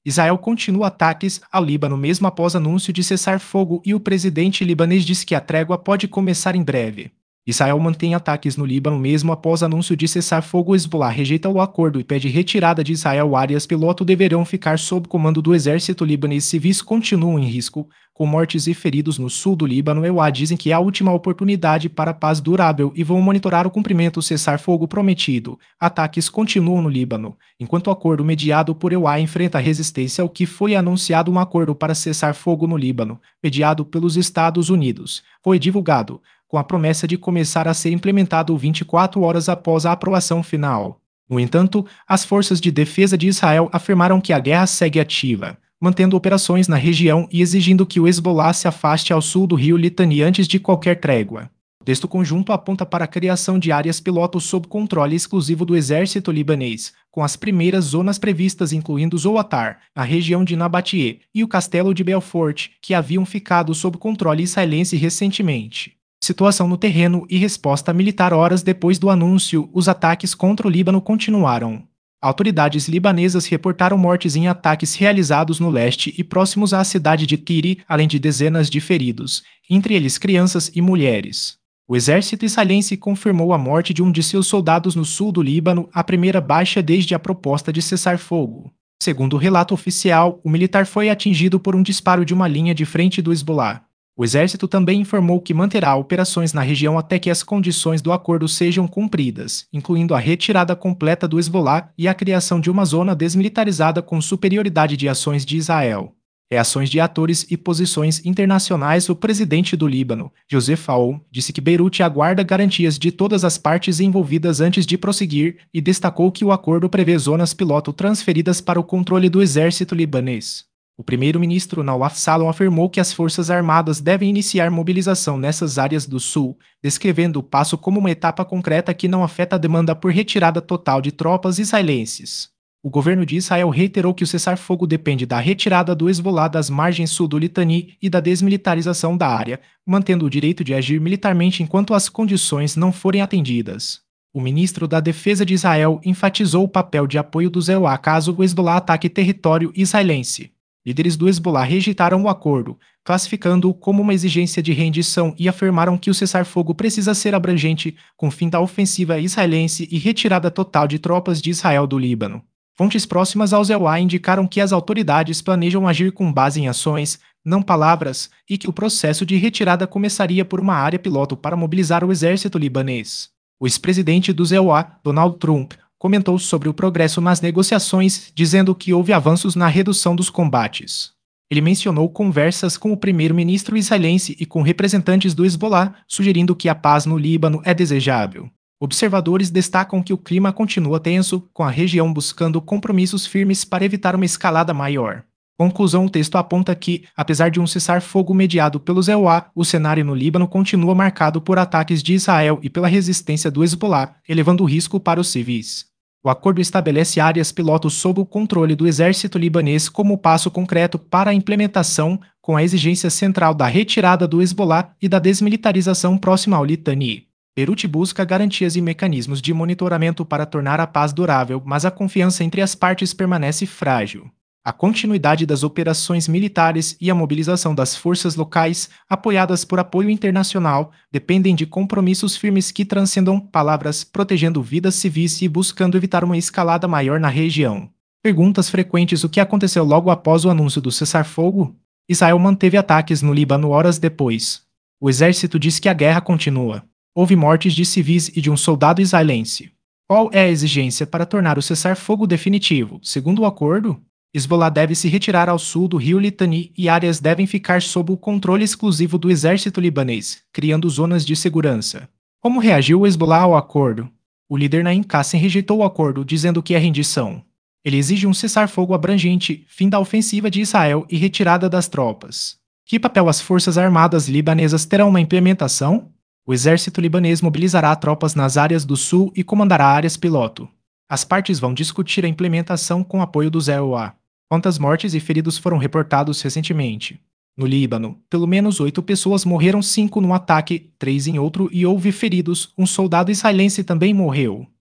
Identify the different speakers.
Speaker 1: Israel continua ataques ao Líbano mesmo após anúncio de cessar-fogo e o presidente libanês diz que a trégua pode começar em breve. Israel mantém ataques no Líbano mesmo após anúncio de cessar-fogo. Hezbollah rejeita o acordo e pede retirada de Israel. Áreas piloto deverão ficar sob comando do exército libanês. Civis continuam em risco, com mortes e feridos no sul do Líbano. EUA dizem que é a última oportunidade para paz durável e vão monitorar o cumprimento do cessar-fogo prometido. Ataques continuam no Líbano, enquanto o acordo mediado por EUA enfrenta resistência ao que foi anunciado. Um acordo para cessar fogo no Líbano, mediado pelos Estados Unidos, foi divulgado, com a promessa de começar a ser implementado 24 horas após a aprovação final. No entanto, as forças de defesa de Israel afirmaram que a guerra segue ativa, mantendo operações na região e exigindo que o Hezbollah se afaste ao sul do rio Litani antes de qualquer trégua. O texto conjunto aponta para a criação de áreas piloto sob controle exclusivo do exército libanês, com as primeiras zonas previstas incluindo Zoatar, a região de Nabatie, e o castelo de Belfort, que haviam ficado sob controle israelense recentemente. Situação no terreno e resposta militar. Horas depois do anúncio, os ataques contra o Líbano continuaram. Autoridades libanesas reportaram mortes em ataques realizados no leste e próximos à cidade de Tiri, além de dezenas de feridos, entre eles crianças e mulheres. O exército israelense confirmou a morte de um de seus soldados no sul do Líbano, a primeira baixa desde a proposta de cessar fogo. Segundo o relato oficial, o militar foi atingido por um disparo de uma linha de frente do Hezbollah. O exército também informou que manterá operações na região até que as condições do acordo sejam cumpridas, incluindo a retirada completa do Hezbollah e a criação de uma zona desmilitarizada com superioridade de ações de Israel. Reações de atores e posições internacionais. O presidente do Líbano, Joseph Aoun, disse que Beirute aguarda garantias de todas as partes envolvidas antes de prosseguir e destacou que o acordo prevê zonas piloto transferidas para o controle do exército libanês. O primeiro-ministro Nawaf Salom afirmou que as forças armadas devem iniciar mobilização nessas áreas do sul, descrevendo o passo como uma etapa concreta que não afeta a demanda por retirada total de tropas israelenses. O governo de Israel reiterou que o cessar-fogo depende da retirada do Hezbollah das margens sul do Litani e da desmilitarização da área, mantendo o direito de agir militarmente enquanto as condições não forem atendidas. O ministro da Defesa de Israel enfatizou o papel de apoio do EUA caso o Hezbollah ataque território israelense. Líderes do Hezbollah rejeitaram o acordo, classificando-o como uma exigência de rendição e afirmaram que o cessar-fogo precisa ser abrangente, com fim da ofensiva israelense e retirada total de tropas de Israel do Líbano. Fontes próximas aos EUA indicaram que as autoridades planejam agir com base em ações, não palavras, e que o processo de retirada começaria por uma área piloto para mobilizar o exército libanês. O ex-presidente dos EUA, Donald Trump, comentou sobre o progresso nas negociações, dizendo que houve avanços na redução dos combates. Ele mencionou conversas com o primeiro-ministro israelense e com representantes do Hezbollah, sugerindo que a paz no Líbano é desejável. Observadores destacam que o clima continua tenso, com a região buscando compromissos firmes para evitar uma escalada maior. Conclusão: o texto aponta que, apesar de um cessar-fogo mediado pelos EUA, o cenário no Líbano continua marcado por ataques de Israel e pela resistência do Hezbollah, elevando o risco para os civis. O acordo estabelece áreas piloto sob o controle do exército libanês como passo concreto para a implementação, com a exigência central da retirada do Hezbollah e da desmilitarização próxima ao Litani. Beirute busca garantias e mecanismos de monitoramento para tornar a paz durável, mas a confiança entre as partes permanece frágil. A continuidade das operações militares e a mobilização das forças locais, apoiadas por apoio internacional, dependem de compromissos firmes que transcendam palavras, protegendo vidas civis e buscando evitar uma escalada maior na região. Perguntas frequentes: o que aconteceu logo após o anúncio do cessar-fogo? Israel manteve ataques no Líbano horas depois. O exército diz que a guerra continua. Houve mortes de civis e de um soldado israelense. Qual é a exigência para tornar o cessar-fogo definitivo? Segundo o acordo, Hezbollah deve se retirar ao sul do rio Litani e áreas devem ficar sob o controle exclusivo do exército libanês, criando zonas de segurança. Como reagiu o Hezbollah ao acordo? O líder Naim Qassem rejeitou o acordo, dizendo que é rendição. Ele exige um cessar-fogo abrangente, fim da ofensiva de Israel e retirada das tropas. Que papel as forças armadas libanesas terão na implementação? O exército libanês mobilizará tropas nas áreas do sul e comandará áreas piloto. As partes vão discutir a implementação com apoio dos EUA. Quantas mortes e feridos foram reportados recentemente? No Líbano, pelo menos 8 pessoas morreram, 5 num ataque, 3 em outro e houve feridos. Um soldado israelense também morreu.